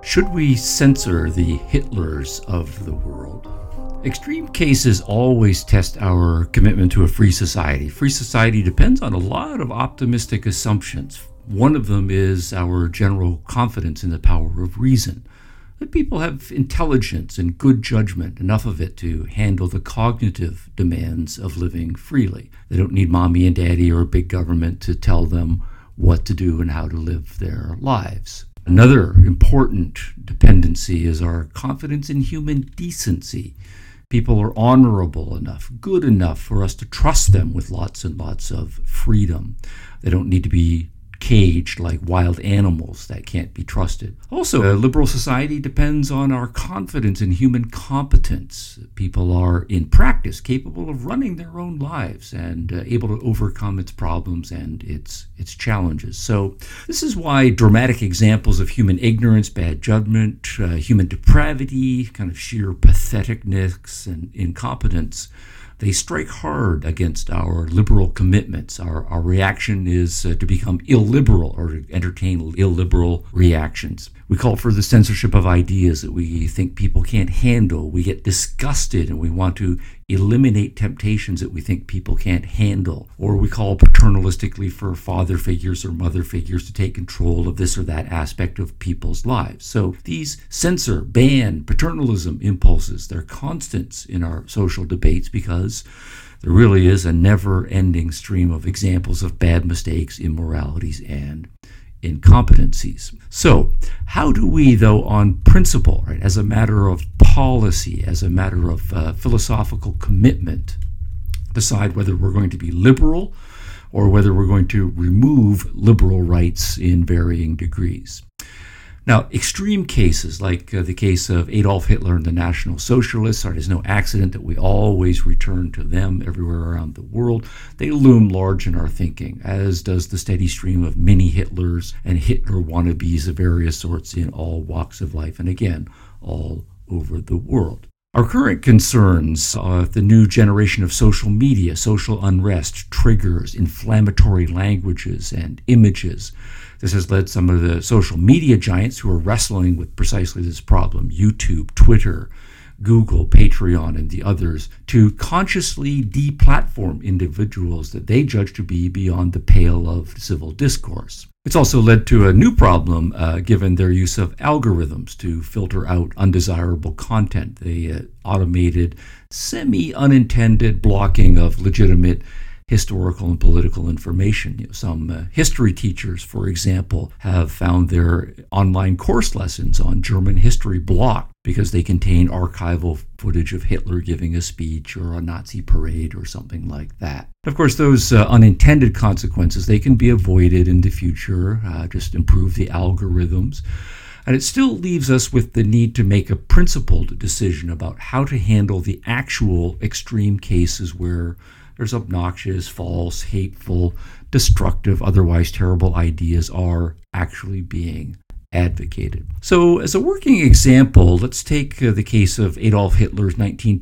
Should we censor the Hitlers of the world? Extreme cases always test our commitment to a free society. Free society depends on a lot of optimistic assumptions. One of them is our general confidence in the power of reason. That people have intelligence and good judgment, enough of it to handle the cognitive demands of living freely. They don't need mommy and daddy or big government to tell them what to do and how to live their lives. Another important dependency is our confidence in human decency. People are honorable enough, good enough for us to trust them with lots and lots of freedom. They don't need to be caged like wild animals that can't be trusted. Also, a liberal society depends on our confidence in human competence. People are, in practice, capable of running their own lives and able to overcome its problems and its challenges. So this is why dramatic examples of human ignorance, bad judgment, human depravity, kind of sheer patheticness and incompetence, they strike hard against our liberal commitments. Our reaction is to become illiberal or to entertain illiberal reactions. We call for the censorship of ideas that we think people can't handle. We get disgusted and we want to eliminate temptations that we think people can't handle. Or we call paternalistically for father figures or mother figures to take control of this or that aspect of people's lives. So these censor, ban, paternalism impulses, they're constants in our social debates because there really is a never-ending stream of examples of bad mistakes, immoralities, and incompetencies. So how do we, though, on principle, right, as a matter of policy, as a matter of philosophical commitment, decide whether we're going to be liberal or whether we're going to remove liberal rights in varying degrees? Now, extreme cases like the case of Adolf Hitler and the National Socialists, it is no accident that we always return to them everywhere around the world. They loom large in our thinking, as does the steady stream of mini Hitlers and Hitler wannabes of various sorts in all walks of life, and again, all over the world. Our current concerns are the new generation of social media, social unrest, triggers, inflammatory languages, and images. This has led some of the social media giants who are wrestling with precisely this problem, YouTube, Twitter, Google, Patreon, and the others, to consciously deplatform individuals that they judge to be beyond the pale of civil discourse. It's also led to a new problem given their use of algorithms to filter out undesirable content. The automated, semi-unintended blocking of legitimate historical and political information. Some history teachers, for example, have found their online course lessons on German history blocked because they contain archival footage of Hitler giving a speech or a Nazi parade or something like that. Of course, those unintended consequences, they can be avoided in the future, just improve the algorithms. And it still leaves us with the need to make a principled decision about how to handle the actual extreme cases where there's obnoxious, false, hateful, destructive, otherwise terrible ideas are actually being advocated. So as a working example, let's take the case of Adolf Hitler's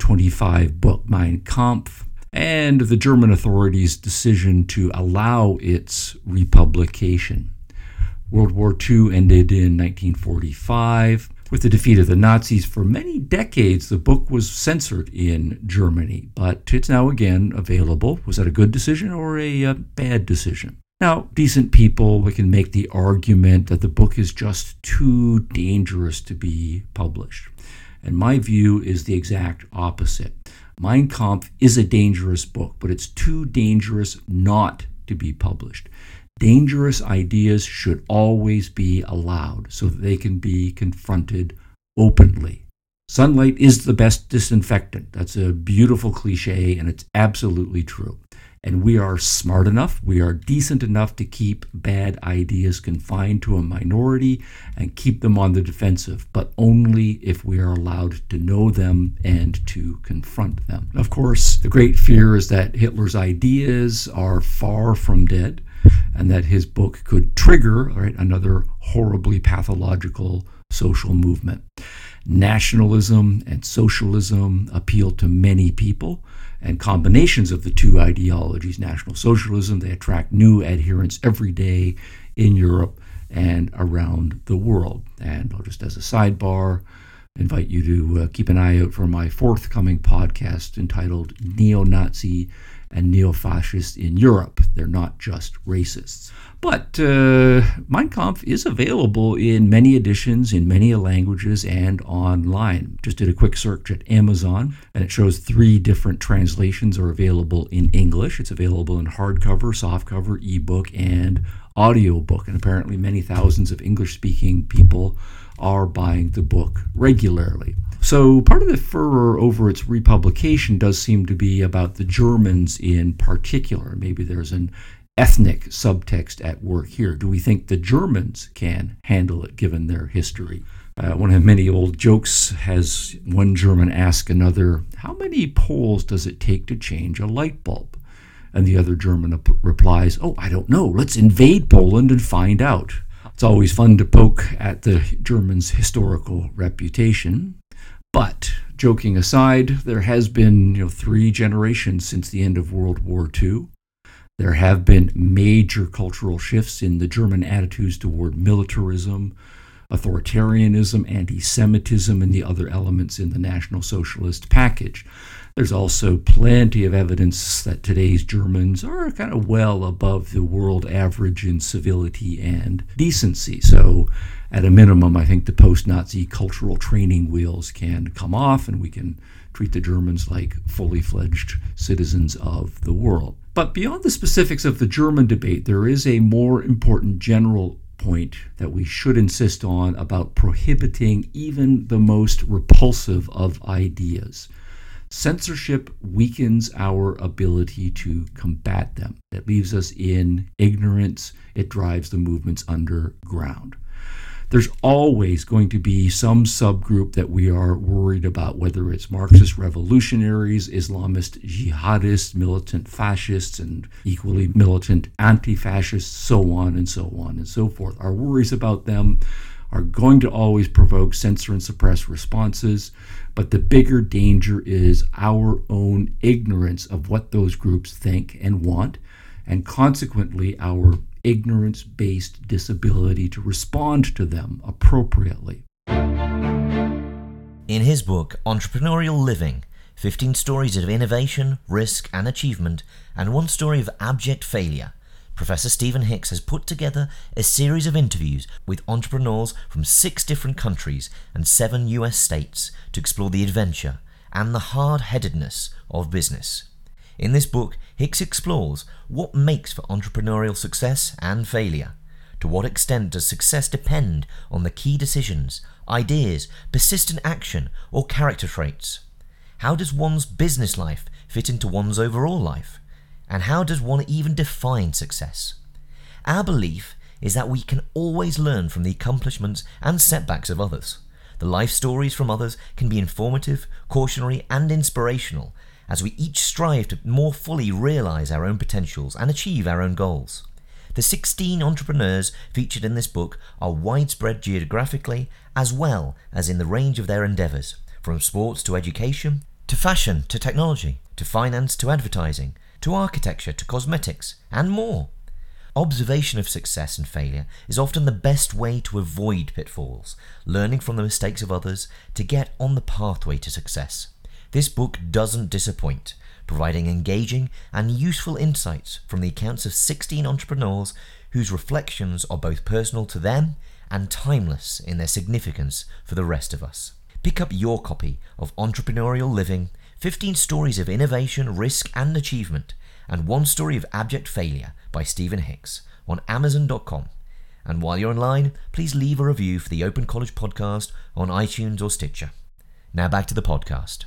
1925 book, Mein Kampf, and the German authorities' decision to allow its republication. World War II ended in 1945. With the defeat of the Nazis, for many decades, the book was censored in Germany, but it's now again available. Was that a good decision or a bad decision? Now, decent people, we can make the argument that the book is just too dangerous to be published. And my view is the exact opposite. Mein Kampf is a dangerous book, but it's too dangerous not to be published. Dangerous ideas should always be allowed so that they can be confronted openly. Sunlight is the best disinfectant. That's a beautiful cliche, and it's absolutely true. And we are smart enough, we are decent enough to keep bad ideas confined to a minority and keep them on the defensive, but only if we are allowed to know them and to confront them. Of course, the great fear is that Hitler's ideas are far from dead, and that his book could trigger another horribly pathological social movement. Nationalism and socialism appeal to many people, and combinations of the two ideologies, National Socialism, they attract new adherents every day in Europe and around the world. And I'll just as a sidebar, invite you to keep an eye out for my forthcoming podcast entitled Neo-Nazi and Neo-Fascist in Europe. They're not just racists. But Mein Kampf is available in many editions, in many languages, and online. Just did a quick search at Amazon, and it shows 3 different translations are available in English. It's available in hardcover, softcover, ebook, and audiobook. And apparently many thousands of English-speaking people are buying the book regularly. So part of the furor over its republication does seem to be about the Germans in particular. Maybe there's an ethnic subtext at work here. Do we think the Germans can handle it given their history? One of many old jokes has one German ask another, how many Poles does it take to change a light bulb? And the other German replies, oh, I don't know. Let's invade Poland and find out. It's always fun to poke at the Germans' historical reputation. But joking aside, there has been 3 generations since the end of World War II. There have been major cultural shifts in the German attitudes toward militarism, authoritarianism, anti-Semitism, and the other elements in the National Socialist package. There's also plenty of evidence that today's Germans are kind of well above the world average in civility and decency. So at a minimum, I think the post-Nazi cultural training wheels can come off and we can treat the Germans like fully fledged citizens of the world. But beyond the specifics of the German debate, there is a more important general point that we should insist on about prohibiting even the most repulsive of ideas. Censorship weakens our ability to combat them. It leaves us in ignorance. It drives the movements underground. There's always going to be some subgroup that we are worried about, whether it's Marxist revolutionaries, Islamist jihadists, militant fascists, and equally militant anti-fascists, so on and so on and so forth. Our worries about them are going to always provoke censor and suppress responses, but the bigger danger is our own ignorance of what those groups think and want, and consequently our ignorance-based disability to respond to them appropriately. In his book, Entrepreneurial Living, 15 Stories of Innovation, Risk and Achievement, and 1 Story of Abject Failure, Professor Stephen Hicks has put together a series of interviews with entrepreneurs from 6 different countries and 7 US states to explore the adventure and the hard-headedness of business. In this book, Hicks explores what makes for entrepreneurial success and failure. To what extent does success depend on the key decisions, ideas, persistent action, or character traits? How does one's business life fit into one's overall life? And how does one even define success? Our belief is that we can always learn from the accomplishments and setbacks of others. The life stories from others can be informative, cautionary, and inspirational, as we each strive to more fully realize our own potentials and achieve our own goals. The 16 entrepreneurs featured in this book are widespread geographically as well as in the range of their endeavors, from sports to education, to fashion to technology, to finance to advertising, to architecture to cosmetics, and more. Observation of success and failure is often the best way to avoid pitfalls, learning from the mistakes of others to get on the pathway to success. This book doesn't disappoint, providing engaging and useful insights from the accounts of 16 entrepreneurs whose reflections are both personal to them and timeless in their significance for the rest of us. Pick up your copy of Entrepreneurial Living, 15 Stories of Innovation, Risk and Achievement, and 1 Story of Abject Failure by Stephen Hicks on Amazon.com. And while you're online, please leave a review for the Open College Podcast on iTunes or Stitcher. Now back to the podcast.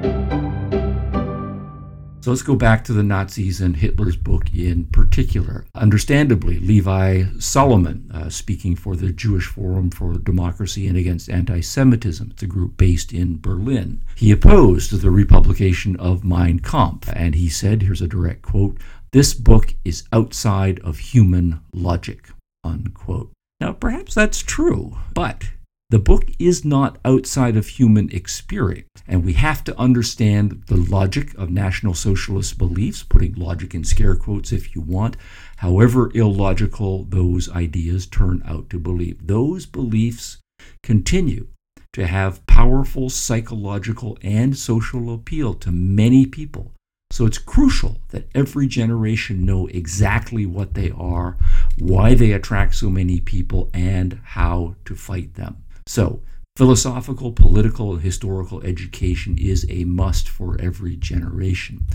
So let's go back to the Nazis and Hitler's book in particular. Understandably, Levi Solomon, speaking for the Jewish Forum for Democracy and Against Anti-Semitism, it's a group based in Berlin. He opposed the republication of Mein Kampf, and he said, here's a direct quote, "This book is outside of human logic," unquote. Now, perhaps that's true, but The book is not outside of human experience, and we have to understand the logic of National Socialist beliefs, putting logic in scare quotes if you want, however illogical those ideas turn out to believe. Those beliefs continue to have powerful psychological and social appeal to many people. So it's crucial that every generation know exactly what they are, why they attract so many people, and how to fight them. So, philosophical, political, and historical education is a must for every generation.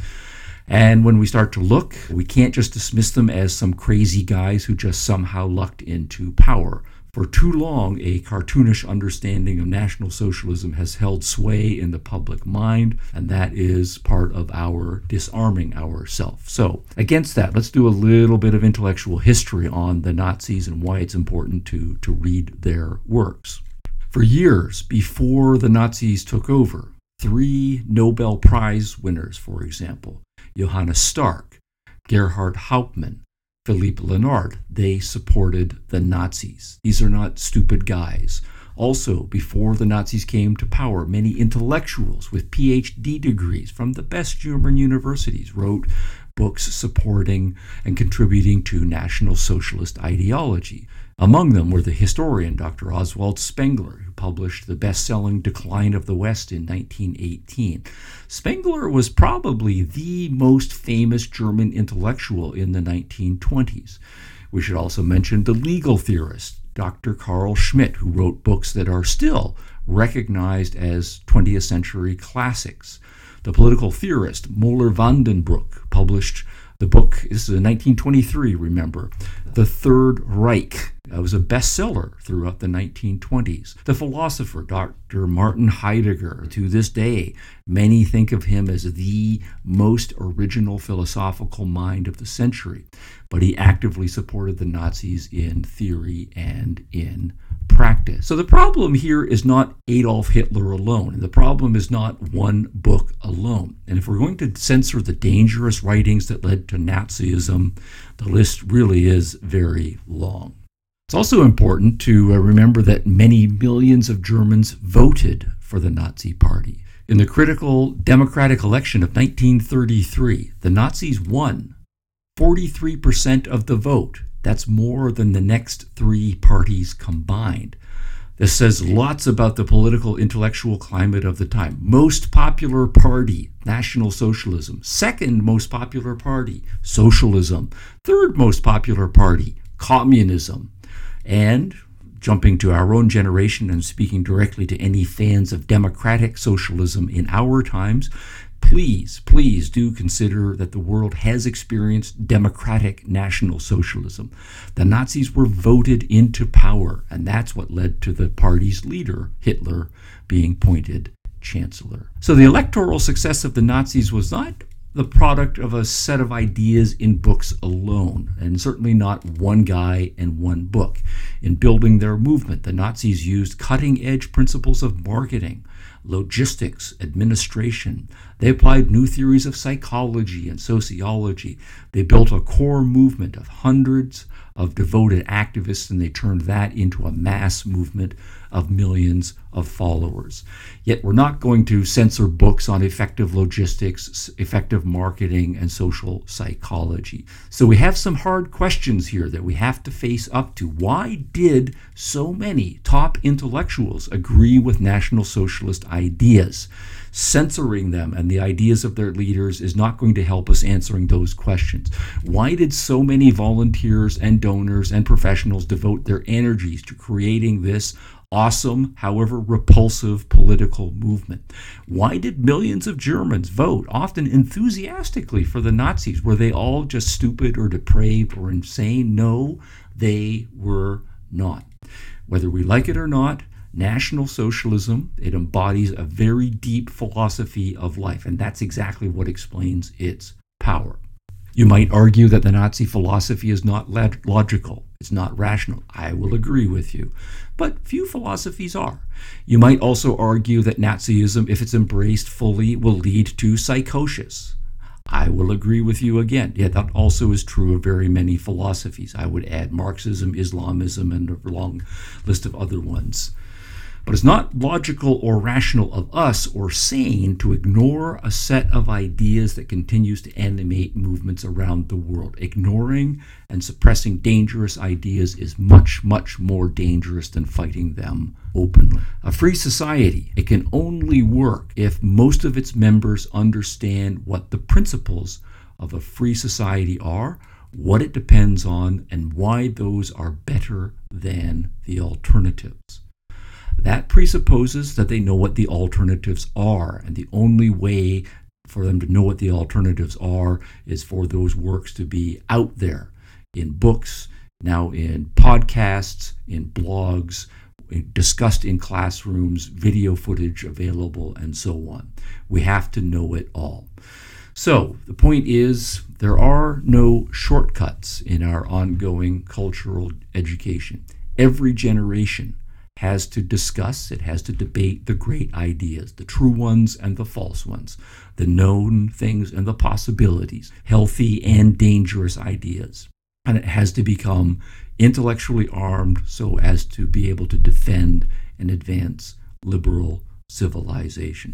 And when we start to look, we can't just dismiss them as some crazy guys who just somehow lucked into power. For too long, a cartoonish understanding of National Socialism has held sway in the public mind, and that is part of our disarming ourselves. So, against that, let's do a little bit of intellectual history on the Nazis and why it's important to read their works. For years before the Nazis took over, 3 Nobel Prize winners, for example, Johannes Stark, Gerhard Hauptmann, Philippe Lenard, they supported the Nazis. These are not stupid guys. Also, before the Nazis came to power, many intellectuals with PhD degrees from the best German universities wrote books supporting and contributing to National Socialist ideology. Among them were the historian Dr. Oswald Spengler, who published the best-selling Decline of the West in 1918. Spengler was probably the most famous German intellectual in the 1920s. We should also mention the legal theorist Dr. Carl Schmitt, who wrote books that are still recognized as 20th century classics. The political theorist Moeller Vandenbroek published the book, this is in 1923, remember, The Third Reich. It was a bestseller throughout the 1920s. The philosopher Dr. Martin Heidegger, to this day, many think of him as the most original philosophical mind of the century, but he actively supported the Nazis in theory and in practice. So the problem here is not Adolf Hitler alone, and the problem is not one book alone. And if we're going to censor the dangerous writings that led to Nazism, the list really is very long. It's also important to remember that many millions of Germans voted for the Nazi Party. In the critical democratic election of 1933, the Nazis won 43% of the vote. That's more than the next 3 parties combined. This says lots about the political intellectual climate of the time. Most popular party, National Socialism. Second most popular party, Socialism. Third most popular party, Communism. And jumping to our own generation and speaking directly to any fans of democratic socialism in our times, please do consider that the world has experienced democratic National Socialism. The Nazis were voted into power, and that's what led to the party's leader, Hitler, being appointed chancellor. So the electoral success of the Nazis was not the product of a set of ideas in books alone, and certainly not one guy and one book. In building their movement, the Nazis used cutting-edge principles of marketing, logistics, administration. They applied new theories of psychology and sociology. They built a core movement of hundreds of devoted activists, and they turned that into a mass movement of millions of followers. Yet we're not going to censor books on effective logistics, effective marketing, and social psychology. So we have some hard questions here that we have to face up to. Why did so many top intellectuals agree with National Socialist ideas? Censoring them and the ideas of their leaders is not going to help us answering those questions. Why did so many volunteers and donors and professionals devote their energies to creating this awesome, however repulsive, political movement? Why did millions of Germans vote, often enthusiastically, for the Nazis? Were they all just stupid or depraved or insane? No, they were not. Whether we like it or not, National Socialism, it embodies a very deep philosophy of life, and that's exactly what explains its power. You might argue that the Nazi philosophy is not logical, it's not rational. I will agree with you, but few philosophies are. You might also argue that Nazism, if it's embraced fully, will lead to psychosis. I will agree with you again. Yeah, that also is true of very many philosophies. I would add Marxism, Islamism, and a long list of other ones. But it's not logical or rational of us or sane to ignore a set of ideas that continues to animate movements around the world. Ignoring and suppressing dangerous ideas is much, much more dangerous than fighting them openly. A free society, it can only work if most of its members understand what the principles of a free society are, what it depends on, and why those are better than the alternatives. That presupposes that they know what the alternatives are, and the only way for them to know what the alternatives are is for those works to be out there in books, now in podcasts, in blogs, discussed in classrooms, video footage available, and so on. We have to know it all. So the point is, there are no shortcuts in our ongoing cultural education. Every generation has to discuss, it has to debate the great ideas, the true ones and the false ones, the known things and the possibilities, healthy and dangerous ideas. And it has to become intellectually armed so as to be able to defend and advance liberal civilization.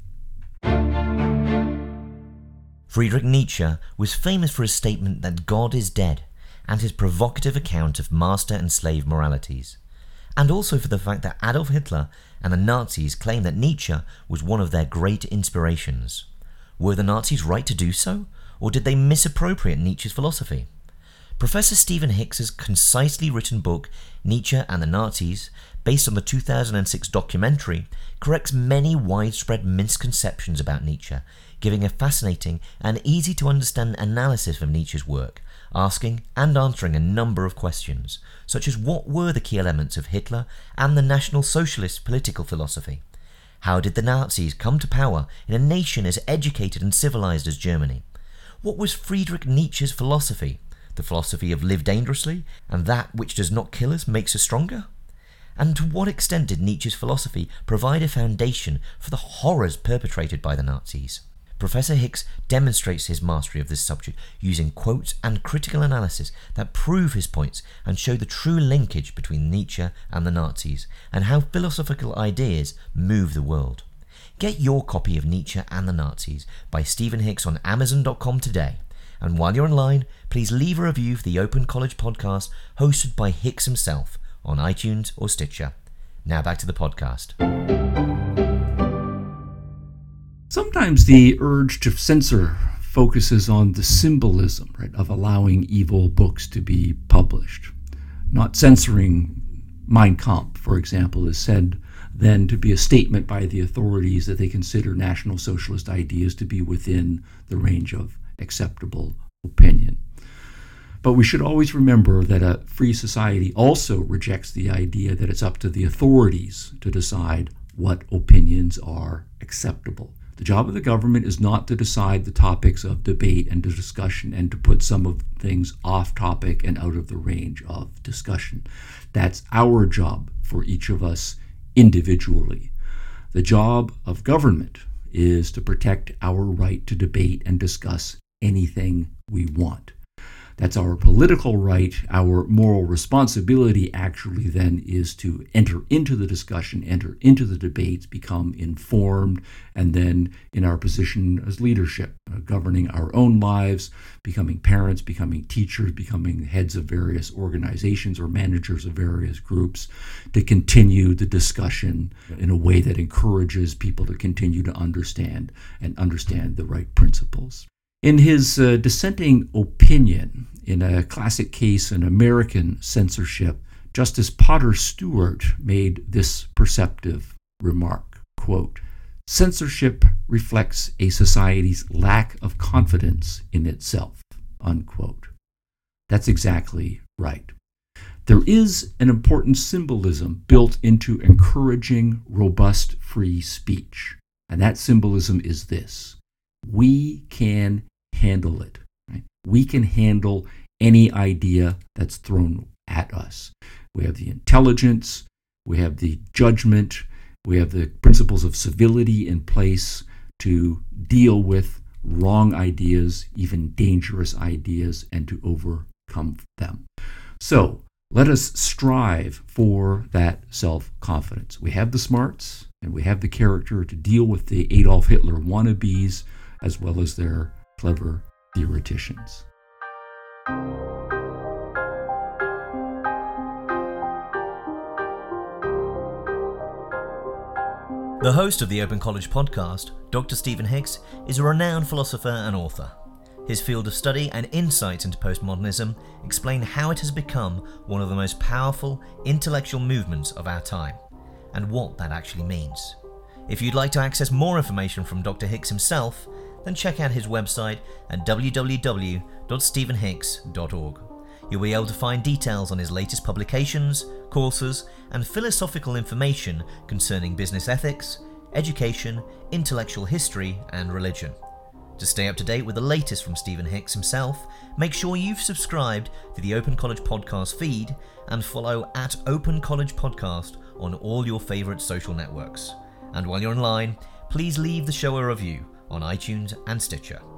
Friedrich Nietzsche was famous for his statement that God is dead and his provocative account of master and slave moralities, and also for the fact that Adolf Hitler and the Nazis claimed that Nietzsche was one of their great inspirations. Were the Nazis right to do so, or did they misappropriate Nietzsche's philosophy? Professor Stephen Hicks's concisely written book, Nietzsche and the Nazis, based on the 2006 documentary, corrects many widespread misconceptions about Nietzsche, giving a fascinating and easy-to-understand analysis of Nietzsche's work, asking and answering a number of questions, such as what were the key elements of Hitler and the National Socialist political philosophy? How did the Nazis come to power in a nation as educated and civilized as Germany? What was Friedrich Nietzsche's philosophy? The philosophy of live dangerously, and that which does not kill us makes us stronger? And to what extent did Nietzsche's philosophy provide a foundation for the horrors perpetrated by the Nazis? Professor Hicks demonstrates his mastery of this subject using quotes and critical analysis that prove his points and show the true linkage between Nietzsche and the Nazis, and how philosophical ideas move the world. Get your copy of Nietzsche and the Nazis by Stephen Hicks on Amazon.com today. And while you're online, please leave a review for the Open College podcast hosted by Hicks himself on iTunes or Stitcher. Now back to the podcast. Sometimes the urge to censor focuses on the symbolism, right, of allowing evil books to be published. Not censoring Mein Kampf, for example, is said then to be a statement by the authorities that they consider National Socialist ideas to be within the range of acceptable opinion. But we should always remember that a free society also rejects the idea that it's up to the authorities to decide what opinions are acceptable. The job of the government is not to decide the topics of debate and discussion and to put some of things off topic and out of the range of discussion. That's our job for each of us individually. The job of government is to protect our right to debate and discuss anything we want. That's our political right. Our moral responsibility actually then is to enter into the discussion, enter into the debates, become informed, and then in our position as leadership, governing our own lives, becoming parents, becoming teachers, becoming heads of various organizations or managers of various groups, to continue the discussion in a way that encourages people to continue to understand the right principles. In his dissenting opinion, in a classic case in American censorship, Justice Potter Stewart made this perceptive remark, quote, "Censorship reflects a society's lack of confidence in itself," unquote. That's exactly right. There is an important symbolism built into encouraging robust free speech, and that symbolism is this: we can handle it. Right? We can handle any idea that's thrown at us. We have the intelligence, we have the judgment, we have the principles of civility in place to deal with wrong ideas, even dangerous ideas, and to overcome them. So Let us strive for that self-confidence. We have the smarts and we have the character to deal with the Adolf Hitler wannabes as well as their clever theoreticians. The host of the Open College podcast, Dr. Stephen Hicks, is a renowned philosopher and author. His field of study and insights into postmodernism explain how it has become one of the most powerful intellectual movements of our time, and what that actually means. If you'd like to access more information from Dr. Hicks himself, then check out his website at www.stephenhicks.org. You'll be able to find details on his latest publications, courses, and philosophical information concerning business ethics, education, intellectual history, and religion. To stay up to date with the latest from Stephen Hicks himself, make sure you've subscribed to the Open College Podcast feed and follow at Open College Podcast on all your favourite social networks. And while you're online, please leave the show a review on iTunes and Stitcher.